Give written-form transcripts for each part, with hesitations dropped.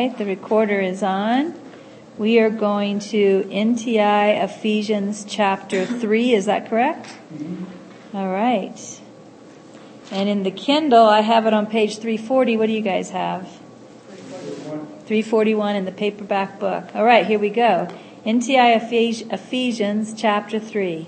right, the recorder is on. We are going to NTI Ephesians chapter 3. Is that correct? Mm-hmm. All right. And in the Kindle, I have it on page 340. What do you guys have? 341 in the paperback book. All right, here we go. NTI Ephesians chapter 3.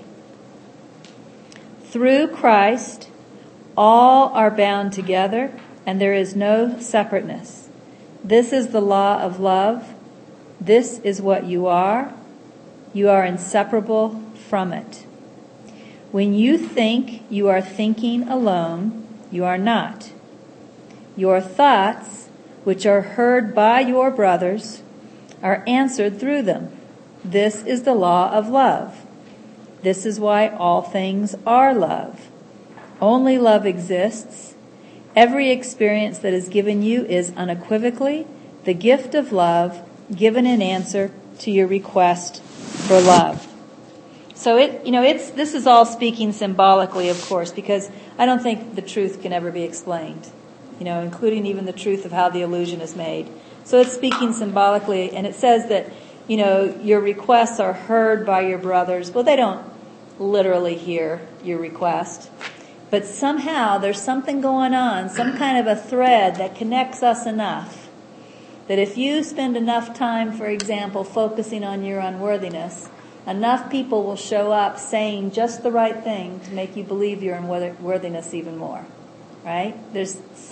Through Christ, all are bound together, and there is no separateness. This is the law of love. This is what you are. You are inseparable from it. When you think you are thinking alone, you are not. Your thoughts, which are heard by your brothers, are answered through them. This is the law of love. This is why all things are love. Only love exists. Every experience that is given you is unequivocally the gift of love given in answer to your request for love. So this is all speaking symbolically, of course, because I don't think the truth can ever be explained, including even the truth of how the illusion is made. So it's speaking symbolically, and it says that, your requests are heard by your brothers. Well, they don't literally hear your request, but somehow there's something going on, some kind of a thread that connects us enough that if you spend enough time, for example, focusing on your unworthiness, enough people will show up saying just the right thing to make you believe your unworthiness even more, right? There's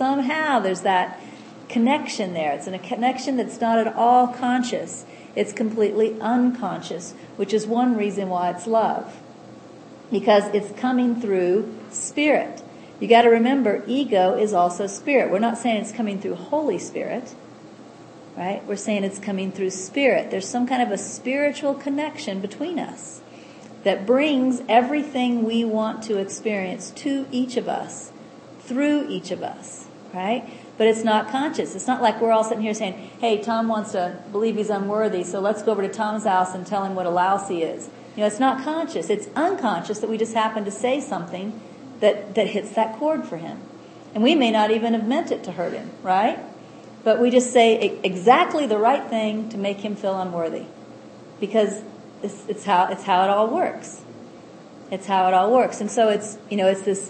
that connection there. It's a connection that's not at all conscious. It's completely unconscious, which is one reason why it's love. Because it's coming through spirit. You got to remember, ego is also spirit. We're not saying it's coming through Holy Spirit, right? We're saying it's coming through spirit. There's some kind of a spiritual connection between us that brings everything we want to experience to each of us, through each of us, right? But it's not conscious. It's not like we're all sitting here saying, hey, Tom wants to believe he's unworthy, so let's go over to Tom's house and tell him what a louse he is. It's not conscious. It's unconscious that we just happen to say something that hits that chord for him. And we may not even have meant it to hurt him, right? But we just say exactly the right thing to make him feel unworthy. Because it's how it all works. It's how it all works. And so it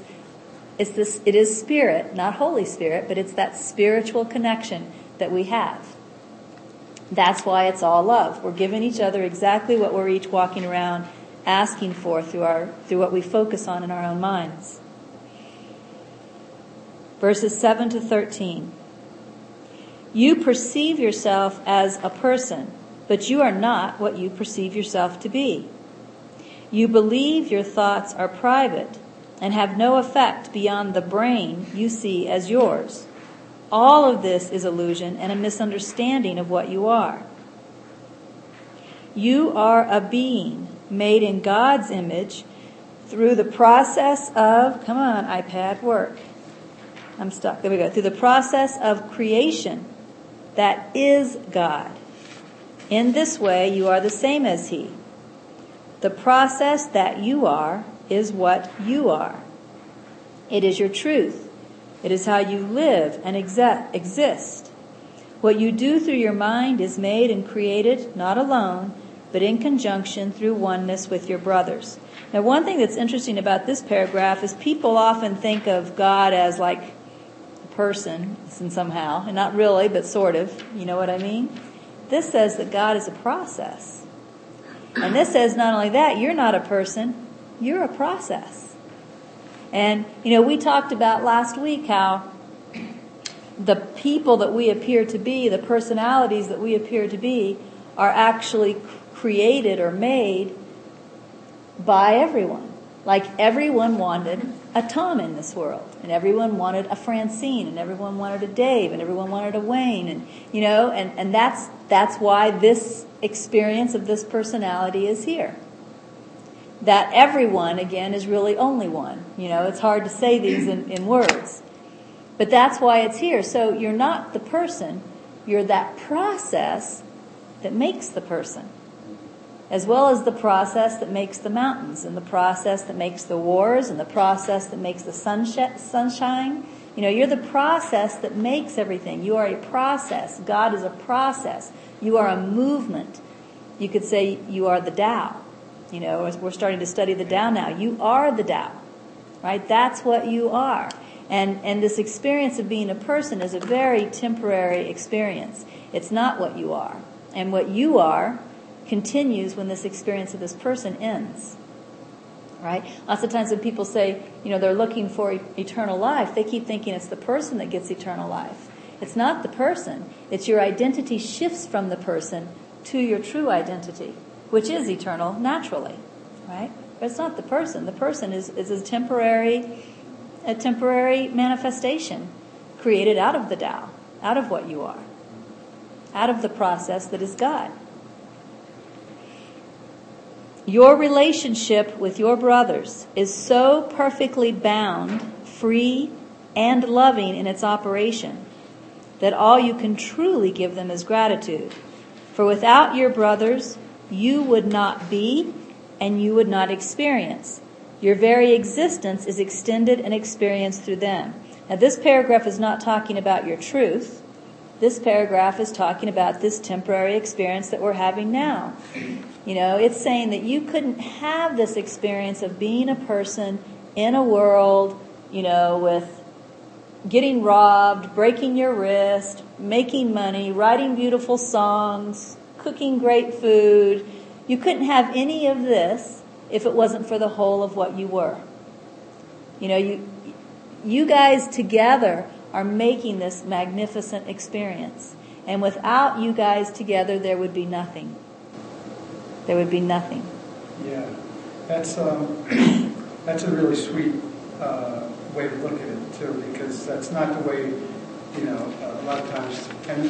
is spirit, not Holy Spirit, but it's that spiritual connection that we have. That's why it's all love. We're giving each other exactly what we're each walking around asking for through what we focus on in our own minds. Verses 7 to 13. You perceive yourself as a person, but you are not what you perceive yourself to be. You believe your thoughts are private and have no effect beyond the brain you see as yours. All of this is illusion and a misunderstanding of what you are. You are a being made in God's image through the process of, come on, iPad, work. I'm stuck. There we go. Through the process of creation that is God. In this way, you are the same as He. The process that you are is what you are. It is your truth. It is how you live and exist. What you do through your mind is made and created, not alone, but in conjunction through oneness with your brothers. Now, one thing that's interesting about this paragraph is people often think of God as like a person, somehow, and not really, but sort of. You know what I mean? This says that God is a process. And this says not only that, you're not a person, you're a process. And, we talked about last week how the people that we appear to be, the personalities that we appear to be, are actually created or made by everyone. Like everyone wanted a Tom in this world, and everyone wanted a Francine, and everyone wanted a Dave, and everyone wanted a Wayne, and that's why this experience of this personality is here. That everyone, again, is really only one. It's hard to say these in words. But that's why it's here. So you're not the person. You're that process that makes the person. As well as the process that makes the mountains, and the process that makes the wars, and the process that makes the sunshine, You're the process that makes everything. You are a process. God is a process. You are a movement. You could say you are the Tao. We're starting to study the Tao now. You are the Tao, right? That's what you are. And this experience of being a person is a very temporary experience. It's not what you are. And what you are continues when this experience of this person ends. Right? Lots of times when people say, they're looking for eternal life, they keep thinking it's the person that gets eternal life. It's not the person. It's your identity shifts from the person to your true identity, which is eternal naturally. Right? But it's not the person. The person is a temporary manifestation created out of the Tao, out of what you are, out of the process that is God. Your relationship with your brothers is so perfectly bound, free, and loving in its operation that all you can truly give them is gratitude. For without your brothers, you would not be and you would not experience. Your very existence is extended and experienced through them. Now, this paragraph is not talking about your truth. This paragraph is talking about this temporary experience that we're having now. It's saying that you couldn't have this experience of being a person in a world, with getting robbed, breaking your wrist, making money, writing beautiful songs, cooking great food. You couldn't have any of this if it wasn't for the whole of what you were. You guys together are making this magnificent experience. And without you guys together, there would be nothing. There would be nothing. Yeah, that's a really sweet way to look at it too, because that's not the way, a lot of times, and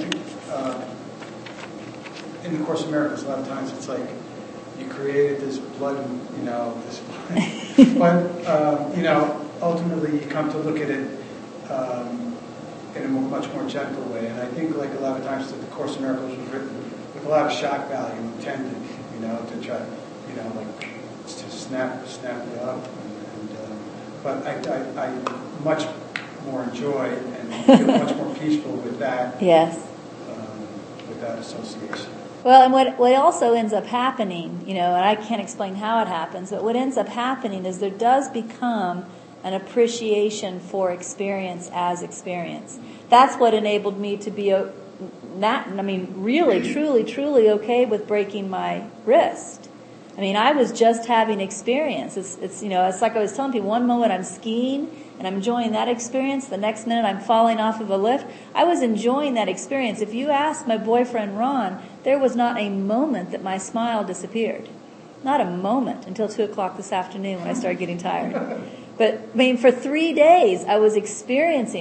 in the Course of Miracles, a lot of times it's like you created this blood, this, but ultimately you come to look at it in a much more gentle way, and I think like a lot of times the Course of Miracles was written with a lot of shock value intended. To try, to snap it up. But I much more enjoy and feel much more peaceful with that. Yes. With that association. Well, and what also ends up happening, and I can't explain how it happens, but what ends up happening is there does become an appreciation for experience as experience. That's what enabled me to be really, truly okay with breaking my wrist. I was just having experience. It's like I was telling people, one moment I'm skiing and I'm enjoying that experience. The next minute I'm falling off of a lift. I was enjoying that experience. If you ask my boyfriend Ron, there was not a moment that my smile disappeared. Not a moment until 2:00 this afternoon when I started getting tired. But for 3 days I was experiencing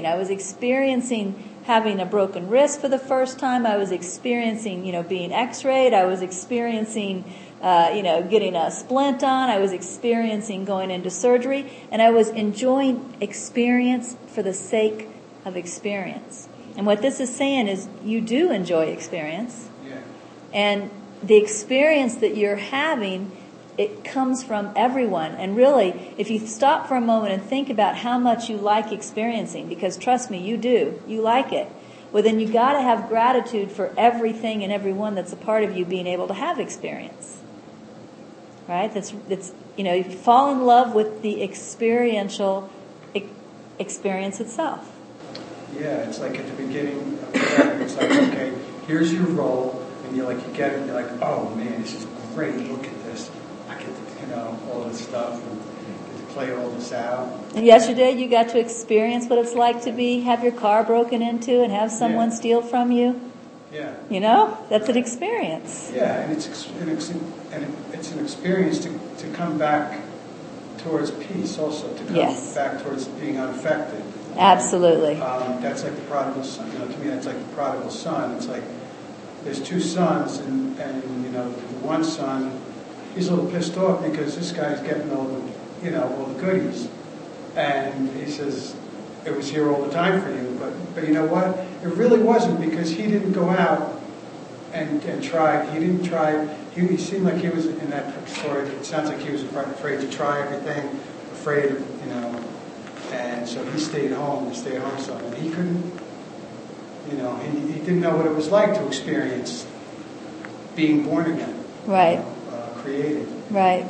having a broken wrist for the first time. I was experiencing, being x-rayed. I was experiencing, getting a splint on. I was experiencing going into surgery. And I was enjoying experience for the sake of experience. And what this is saying is you do enjoy experience. Yeah. And the experience that you're having, it comes from everyone. And really, if you stop for a moment and think about how much you like experiencing, because trust me, you do, you like it, well then you got to have gratitude for everything and everyone that's a part of you being able to have experience. Right? You fall in love with the experiential experience itself. Yeah, it's like at the beginning of the letter, it's like, okay, here's your role, and you get it, and you're like, oh man, this is great, look at this. I get to, all this stuff and get to play all this out. And yesterday you got to experience what it's like to have your car broken into and have someone steal from you. Yeah. That's an experience. Yeah, and it's an experience to come back towards peace also, to come back towards being unaffected. Absolutely. That's like the prodigal son. To me that's like the prodigal son. It's like there's two sons and the one son, he's a little pissed off because this guy's getting all the goodies. And he says, it was here all the time for you. But you know what? It really wasn't, because he didn't go out and try. He didn't try. He seemed like he was, in that story, it sounds like he was afraid to try everything, afraid of, and And so he stayed home, the stay-at-home son, and he couldn't, he didn't know what it was like to experience being born again. Right. Created. Right.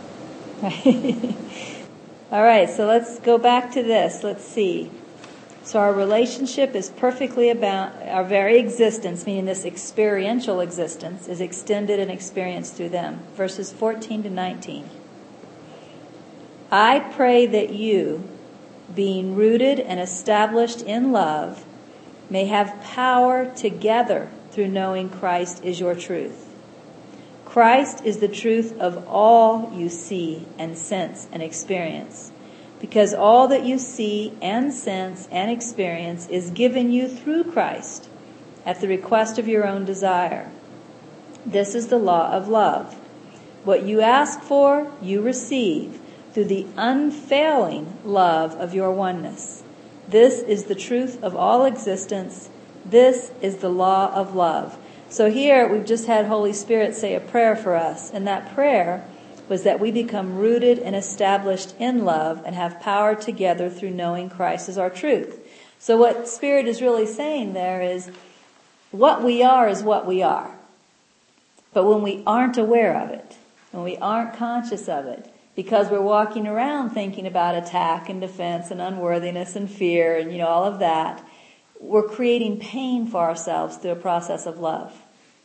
All right, so let's go back to this. Let's see. So our relationship is perfectly about our very existence, meaning this experiential existence, is extended and experienced through them. Verses 14 to 19. I pray that you, being rooted and established in love, may have power together through knowing Christ is your truth. Christ is the truth of all you see and sense and experience, because all that you see and sense and experience is given you through Christ at the request of your own desire. This is the law of love. What you ask for, you receive through the unfailing love of your oneness. This is the truth of all existence. This is the law of love. So here we've just had Holy Spirit say a prayer for us, and that prayer was that we become rooted and established in love and have power together through knowing Christ as our truth. So what Spirit is really saying there is what we are is what we are. But when we aren't aware of it, when we aren't conscious of it, because we're walking around thinking about attack and defense and unworthiness and fear and all of that, we're creating pain for ourselves through a process of love.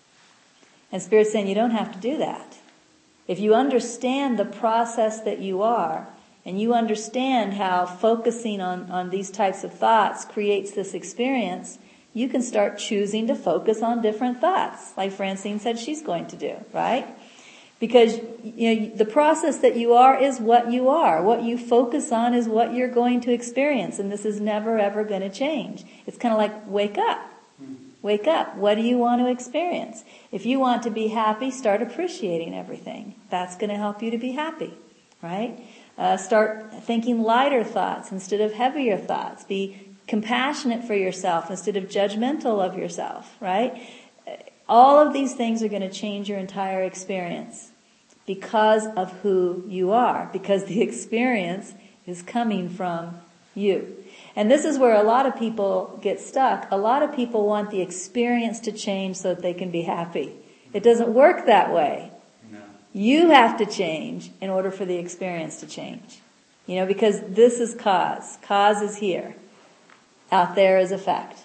And Spirit's saying you don't have to do that. If you understand the process that you are, and you understand how focusing on these types of thoughts creates this experience, you can start choosing to focus on different thoughts, like Francine said she's going to do, right? Because the process that you are is what you are. What you focus on is what you're going to experience, and this is never ever going to change. It's kind of like wake up. Wake up. What do you want to experience? If you want to be happy, start appreciating everything. That's going to help you to be happy, right? Start thinking lighter thoughts instead of heavier thoughts. Be compassionate for yourself instead of judgmental of yourself, right? All of these things are going to change your entire experience because of who you are, because the experience is coming from you. And this is where a lot of people get stuck. A lot of people want the experience to change so that they can be happy. It doesn't work that way. No. You have to change in order for the experience to change. Because this is cause. Cause is here. Out there is effect.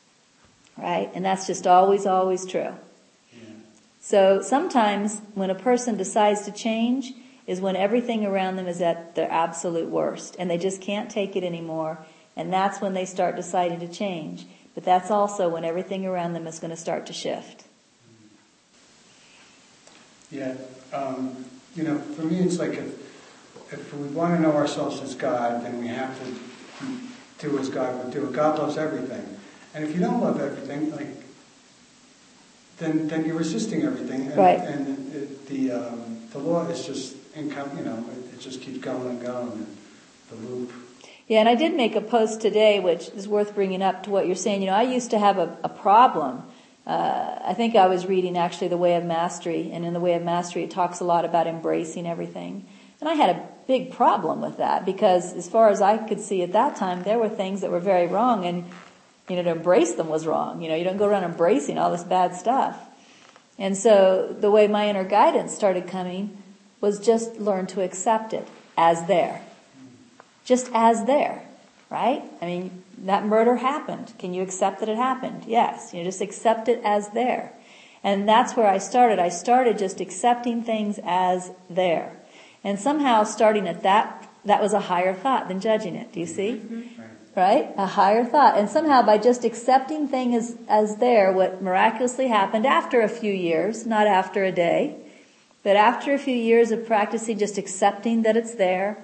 Right? And that's just always, always true. Yeah. So sometimes when a person decides to change is when everything around them is at their absolute worst and they just can't take it anymore. And that's when they start deciding to change. But that's also when everything around them is going to start to shift. Yeah. For me it's like if we want to know ourselves as God, then we have to do as God would do. God loves everything. And if you don't love everything, then you're resisting everything. And, right. And the law is just it just keeps going and going. The loop. Yeah, and I did make a post today, which is worth bringing up to what you're saying. I used to have a problem. I think I was reading actually The Way of Mastery, and in The Way of Mastery it talks a lot about embracing everything. And I had a big problem with that because as far as I could see at that time, there were things that were very wrong, and to embrace them was wrong. You don't go around embracing all this bad stuff. And so the way my inner guidance started coming was just learn to accept it as there. Just as there, right? I mean, that murder happened. Can you accept that it happened? Yes. Just accept it as there. And that's where I started. I started just accepting things as there. And somehow starting at that was a higher thought than judging it. Do you see? Mm-hmm. Right? A higher thought. And somehow by just accepting things as there, what miraculously happened after a few years, not after a day, but after a few years of practicing just accepting that it's there,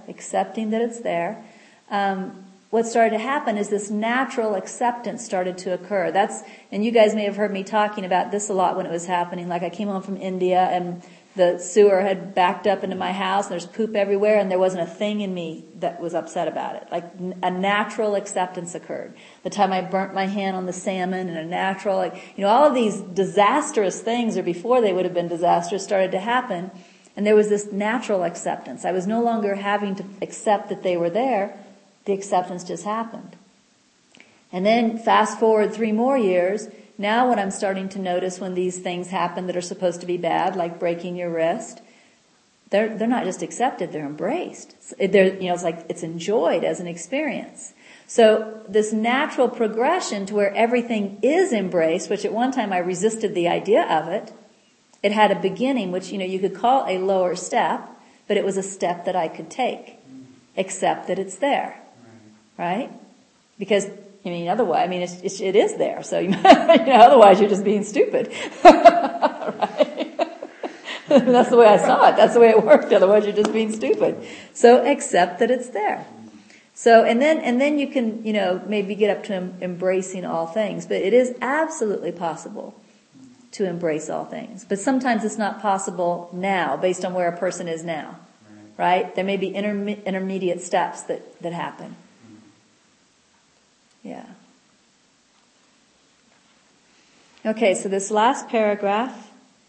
what started to happen is this natural acceptance started to occur. And you guys may have heard me talking about this a lot when it was happening. Like I came home from India and the sewer had backed up into my house and there's poop everywhere and there wasn't a thing in me that was upset about it. Like a natural acceptance occurred. The time I burnt my hand on the salmon and a natural, all of these disastrous things, or before they would have been disastrous, started to happen. And there was this natural acceptance. I was no longer having to accept that they were there. The acceptance just happened. And then fast forward 3 more years, now what I'm starting to notice when these things happen that are supposed to be bad, like breaking your wrist, they're not just accepted, they're embraced. It's like it's enjoyed as an experience. So this natural progression to where everything is embraced, which at one time I resisted the idea of it, it had a beginning, which, you could call a lower step, but it was a step that I could take. Accept that it's there. Right? Because, otherwise, it is there. So, otherwise you're just being stupid. Right? That's the way I saw it. That's the way it worked. Otherwise you're just being stupid. So accept that it's there. So, and then you can, maybe get up to embracing all things. But it is absolutely possible to embrace all things. But sometimes it's not possible now, based on where a person is now. Right? There may be intermediate steps that happen. Yeah. Okay, so this last paragraph.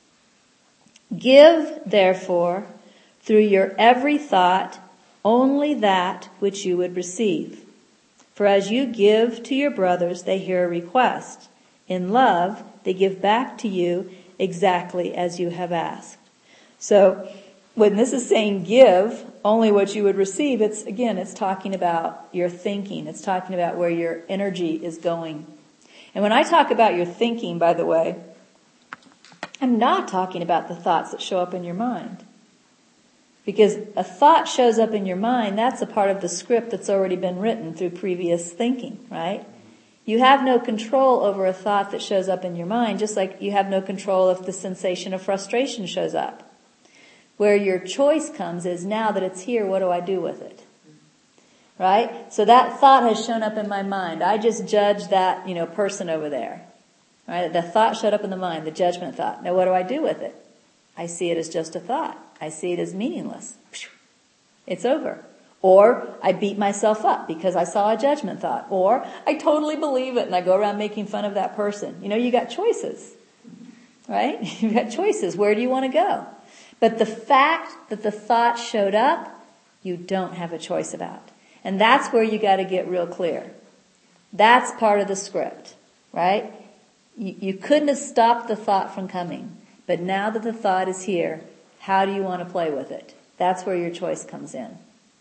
Give, therefore, through your every thought, only that which you would receive. For as you give to your brothers, they hear a request. In love, they give back to you exactly as you have asked. So, when this is saying give only what you would receive, it's talking about your thinking. It's talking about where your energy is going. And when I talk about your thinking, by the way, I'm not talking about the thoughts that show up in your mind. Because a thought shows up in your mind, that's a part of the script that's already been written through previous thinking, right? You have no control over a thought that shows up in your mind, just like you have no control if the sensation of frustration shows up. Where your choice comes is, now that it's here, what do I do with it? Right? So that thought has shown up in my mind. I just judged that, person over there. Right? The thought showed up in the mind, the judgment thought. Now what do I do with it? I see it as just a thought. I see it as meaningless. It's over. Or I beat myself up because I saw a judgment thought. Or I totally believe it and I go around making fun of that person. You got choices. Right? You got choices. Where do you want to go? But the fact that the thought showed up, you don't have a choice about. And that's where you got to get real clear. That's part of the script, right? You couldn't have stopped the thought from coming. But now that the thought is here, how do you want to play with it? That's where your choice comes in.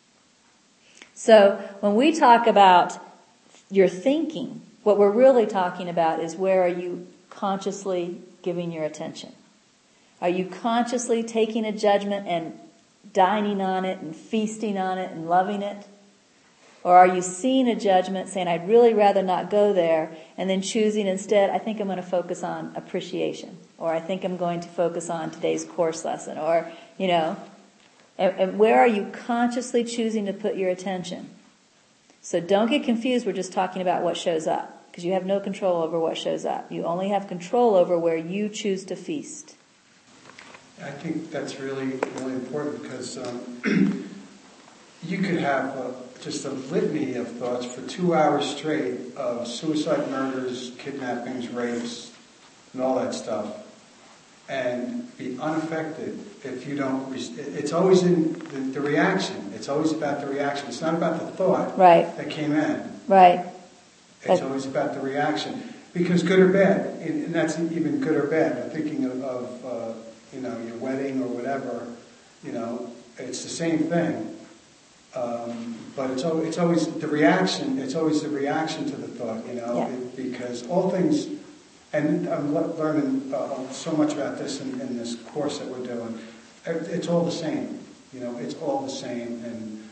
So when we talk about your thinking, what we're really talking about is, where are you consciously giving your attention? Are you consciously taking a judgment and dining on it and feasting on it and loving it? Or are you seeing a judgment, saying, I'd really rather not go there, and then choosing instead, I think I'm going to focus on appreciation, or I think I'm going to focus on today's course lesson, or, and where are you consciously choosing to put your attention? So don't get confused, we're just talking about what shows up, because you have no control over what shows up. You only have control over where you choose to feast. I think that's really, really important, because you could have just a litany of thoughts for 2 hours straight of suicide, murders, kidnappings, rapes, and all that stuff, and be unaffected if you don't. It's always in the reaction. It's always about the reaction. It's not about the thought that came in. Right. It's always about the reaction, because good or bad, and that's even good or bad. I'm thinking of your wedding or whatever. It's the same thing. But it's always the reaction. It's always the reaction to the thought, because all things, and I'm learning so much about this in this course that we're doing. It's all the same, It's all the same, and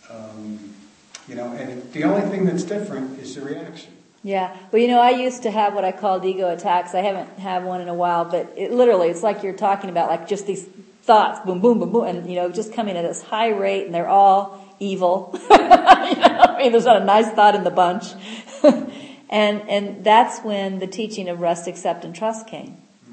and the only thing that's different is the reaction. Yeah. Well, I used to have what I called ego attacks. I haven't had one in a while, but it's like you're talking about, like just these thoughts, boom, boom, boom, boom, and just coming at this high rate, and they're all evil. There's not a nice thought in the bunch. and that's when the teaching of rest, accept, and trust came.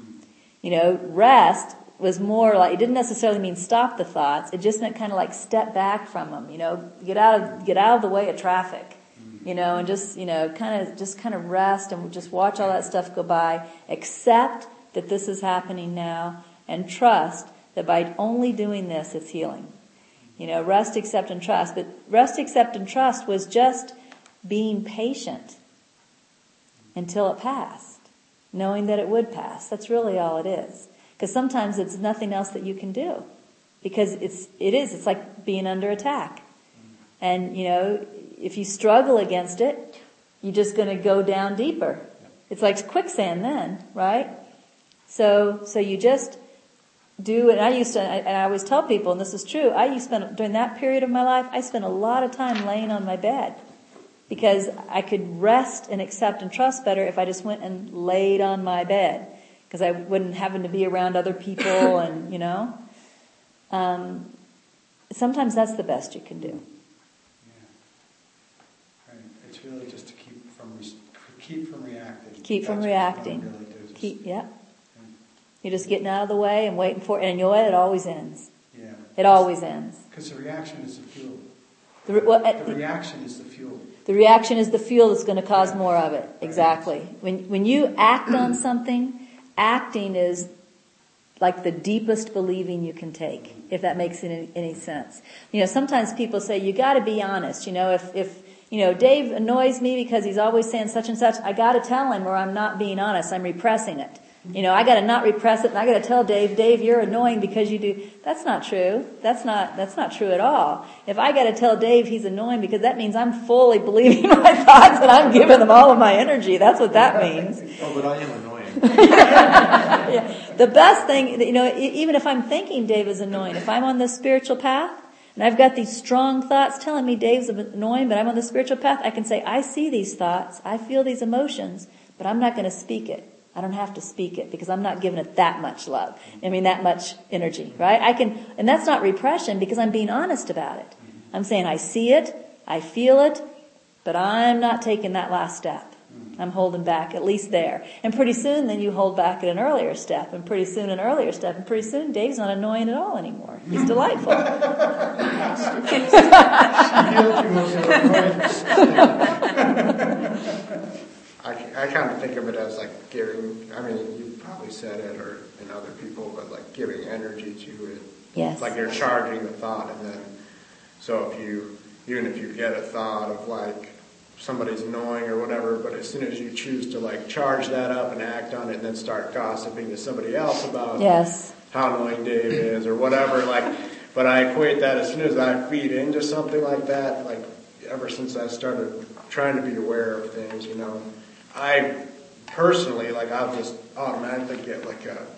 Rest was more like, it didn't necessarily mean stop the thoughts. It just meant kind of like step back from them. Get out of the way of traffic. And just kind of rest and just watch all that stuff go by. Accept that this is happening now, and trust that by only doing this, it's healing. Rest, accept, and trust. But rest, accept, and trust was just being patient until it passed, knowing that it would pass. That's really all it is. Because sometimes it's nothing else that you can do. Because it's like being under attack. And, if you struggle against it, you're just going to go down deeper. It's like quicksand then, right? So you just do it. And I always tell people, and this is true, during that period of my life, I spent a lot of time laying on my bed. Because I could rest and accept and trust better if I just went and laid on my bed. Because I wouldn't having to be around other people and, sometimes that's the best you can do. Yeah. Right. It's really just to keep from reacting. Keep from reacting. Really yeah. You're just getting out of the way and waiting for it. And it always ends. Yeah. It always ends. Because the reaction is the fuel. The reaction is the fuel. The reaction is the fuel that's going to cause more of it. Exactly. When you act on something, acting is like the deepest believing you can take, if that makes any sense. Sometimes people say, you got to be honest. If Dave annoys me because he's always saying such and such, I got to tell him, or I'm not being honest. I'm repressing it. I got to not repress it, and I got to tell Dave, you're annoying because you do. That's not true. That's not true at all. If I got to tell Dave he's annoying because that means I'm fully believing my thoughts and I'm giving them all of my energy. That's what that means. Oh, but I am annoying. Yeah. The best thing, even if I'm thinking Dave is annoying, if I'm on this spiritual path and I've got these strong thoughts telling me Dave's annoying, but I'm on the spiritual path, I can say, I see these thoughts, I feel these emotions, but I'm not going to speak it. I don't have to speak it because I'm not giving it that much love. That much energy, right? And that's not repression because I'm being honest about it. I'm saying I see it, I feel it, but I'm not taking that last step. I'm holding back, at least there. And pretty soon then you hold back at an earlier step, and pretty soon an earlier step, and pretty soon Dave's not annoying at all anymore. He's delightful. I kind of think of it as like giving, you probably said it or in other people, but like giving energy to it. Yes. Like you're charging the thought, and then, so even if you get a thought of like somebody's annoying or whatever, but as soon as you choose to like charge that up and act on it and then start gossiping to somebody else about how annoying Dave is or whatever, but I equate that as soon as I feed into something like that, like ever since I started trying to be aware of things, I personally, I'll just automatically get like a,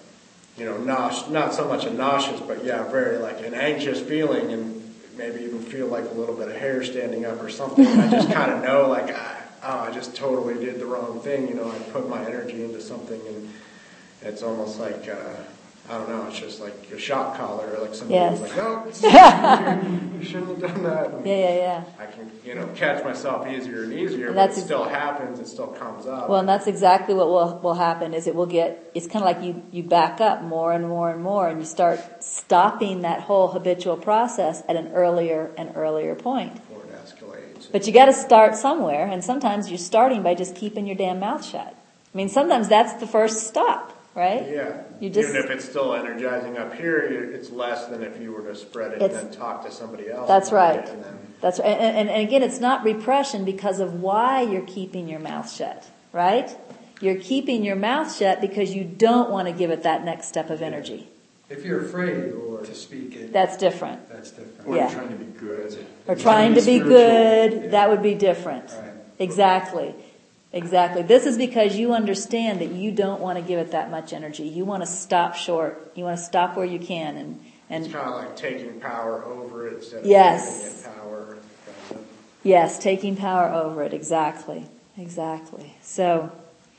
not so much a nauseous, but very like an anxious feeling, and maybe even feel like a little bit of hair standing up or something. I just kind of know I just totally did the wrong thing. I put my energy into something, and it's almost like, I don't know, it's just like a shock collar, or like somebody was like, no, you shouldn't have done that. And yeah. I can, catch myself easier and easier, but it still happens, it still comes up. Well, and that's exactly what will happen, is it's kind of like you back up more and more and more, and you start stopping that whole habitual process at an earlier and earlier point. Before it escalates. But you got to start somewhere, and sometimes you're starting by just keeping your damn mouth shut. Sometimes that's the first stop. Right? Yeah. Even if it's still energizing up here, it's less than if you were to spread it and then talk to somebody else. That's right. That's right. And again, it's not repression because of why you're keeping your mouth shut. Right? You're keeping your mouth shut because you don't want to give it that next step of energy. If you're afraid to speak it, that's different. Or you're trying to be good. Or trying to be good, that would be different. Right. Exactly. This is because you understand that you don't want to give it that much energy. You want to stop short. You want to stop where you can. And it's kind of like taking power over it instead of giving it power. Yes, taking power over it. Exactly. So,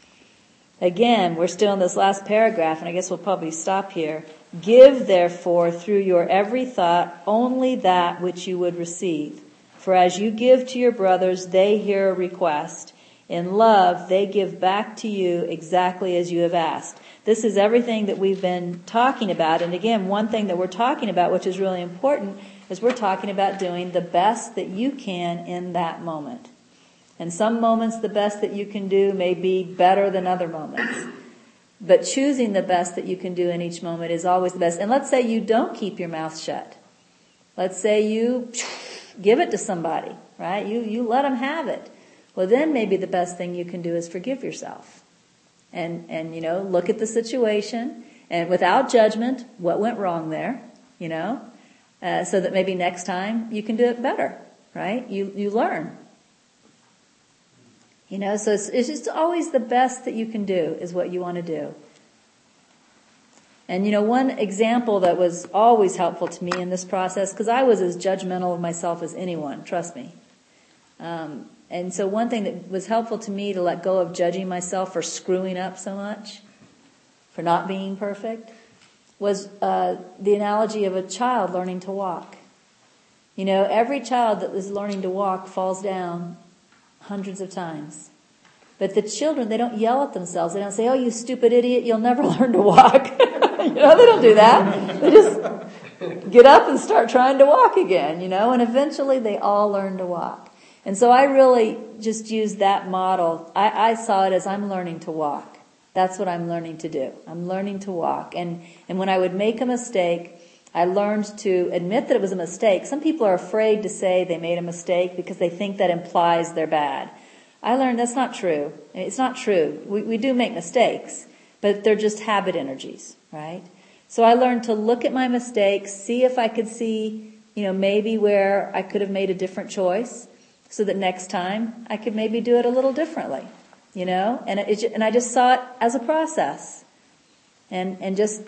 again, we're still in this last paragraph, and I guess we'll probably stop here. Give, therefore, through your every thought, only that which you would receive. For as you give to your brothers, they hear a request. In love, they give back to you exactly as you have asked. This is everything that we've been talking about. And again, one thing that we're talking about, which is really important, is we're talking about doing the best that you can in that moment. And some moments, the best that you can do may be better than other moments. But choosing the best that you can do in each moment is always the best. And let's say you don't keep your mouth shut. Let's say you give it to somebody, right? You let them have it. Well, then maybe the best thing you can do is forgive yourself. And look at the situation and without judgment, what went wrong there, so that maybe next time you can do it better, right? You learn. So it's just always the best that you can do is what you want to do. And one example that was always helpful to me in this process, because I was as judgmental of myself as anyone, trust me. And so one thing that was helpful to me to let go of judging myself for screwing up so much, for not being perfect, was the analogy of a child learning to walk. Every child that is learning to walk falls down hundreds of times. But the children, they don't yell at themselves. They don't say, "Oh, you stupid idiot, you'll never learn to walk." They don't do that. They just get up and start trying to walk again, and eventually they all learn to walk. And so I really just used that model. I saw it as I'm learning to walk. That's what I'm learning to do. I'm learning to walk. And when I would make a mistake, I learned to admit that it was a mistake. Some people are afraid to say they made a mistake because they think that implies they're bad. I learned that's not true. It's not true. We do make mistakes, but they're just habit energies, right? So I learned to look at my mistakes, see if I could see, maybe where I could have made a different choice, so that next time I could maybe do it a little differently, and I just saw it as a process, and just,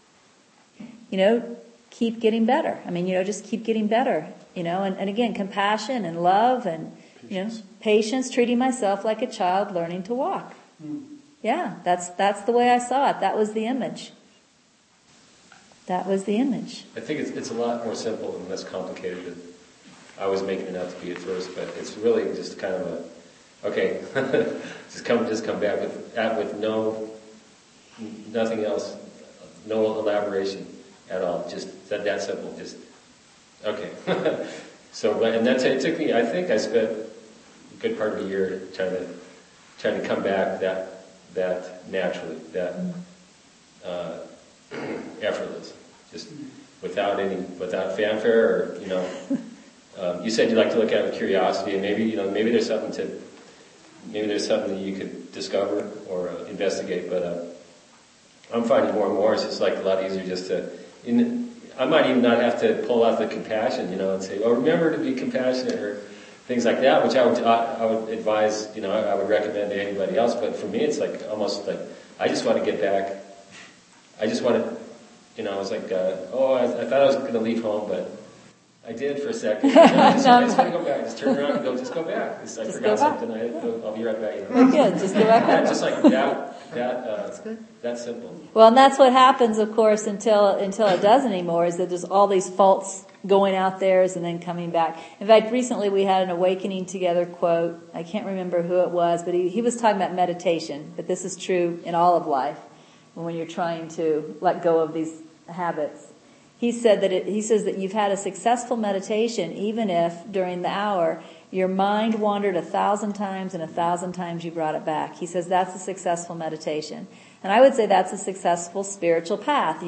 keep getting better. Just keep getting better, and again, compassion and love and, patience, treating myself like a child learning to walk. Yeah, that's the way I saw it. That was the image. That was the image. I think it's a lot more simple and less complicated than I was making it out to be at first, but it's really just kind of just come back with nothing else, no elaboration at all, just that simple, just okay. So, and it took me. I think I spent a good part of a year trying to come back that naturally, that effortless, just without fanfare, or you said you like to look at it with curiosity, and maybe there's something that you could discover or investigate. But I'm finding more and more it's just like a lot easier just to. I might even not have to pull out the compassion, and say, "Oh, remember to be compassionate," or things like that, which I would advise, I would recommend to anybody else. But for me, it's like almost like I just want to get back. I just want to, I was like, I thought I was going to leave home, but I did for a second. I just want to go back. Just turn around and just go back. I forgot something. I'll be right back. Good. Just go back. Just like that. That's simple. Well, and that's what happens, of course, until it doesn't anymore. Is that there's all these faults going out there and then coming back. In fact, recently we had an Awakening Together quote. I can't remember who it was, but he was talking about meditation. But this is true in all of life when you're trying to let go of these habits. He says that you've had a successful meditation even if during the hour your mind wandered 1,000 times and 1,000 times you brought it back. He says that's a successful meditation. And I would say that's a successful spiritual path,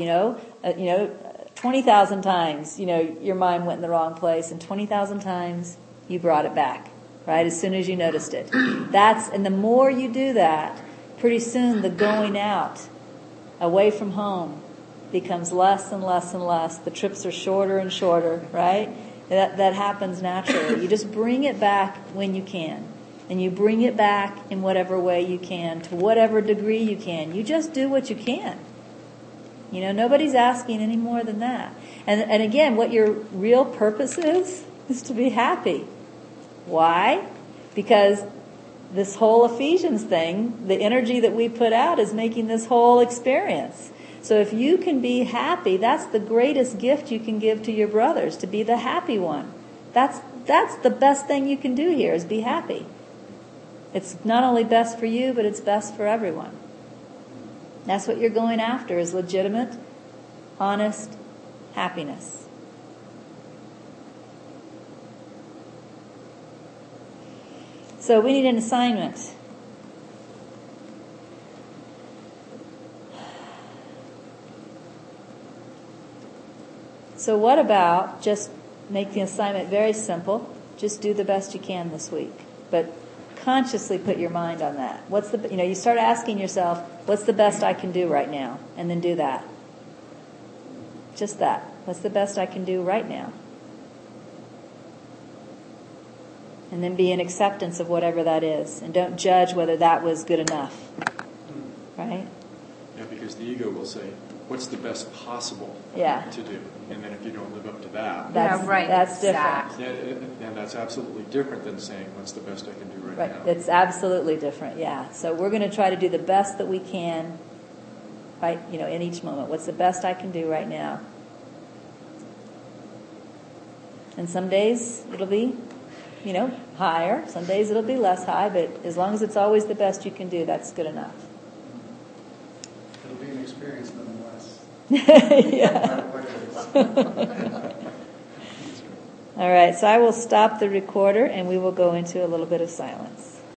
20,000 times, your mind went in the wrong place, and 20,000 times you brought it back, right? As soon as you noticed it. And the more you do that, pretty soon the going out, away from home, becomes less and less and less. The trips are shorter and shorter, right? That happens naturally. You just bring it back when you can. And you bring it back in whatever way you can, to whatever degree you can. You just do what you can. Nobody's asking any more than that. And again, what your real purpose is to be happy. Why? Because this whole Ephesians thing, the energy that we put out is making this whole experience. So if you can be happy, that's the greatest gift you can give to your brothers, to be the happy one. That's the best thing you can do here, is be happy. It's not only best for you, but it's best for everyone. That's what you're going after, is legitimate, honest happiness. So we need an assignment. So what about just make the assignment very simple. Just do the best you can this week. But consciously put your mind on that. You start asking yourself, what's the best I can do right now? And then do that. Just that. What's the best I can do right now? And then be in acceptance of whatever that is. And don't judge whether that was good enough. Right? Yeah, because the ego will say, what's the best possible to do? And then if you don't live up to that, that's exactly. different. then that's absolutely different than saying, what's the best I can do right now? It's absolutely different, yeah. So we're going to try to do the best that we can, right? In each moment. What's the best I can do right now? And some days it'll be, higher. Some days it'll be less high, but as long as it's always the best you can do, that's good enough. It'll be an experience nonetheless. Yeah. All right, so I will stop the recorder and we will go into a little bit of silence.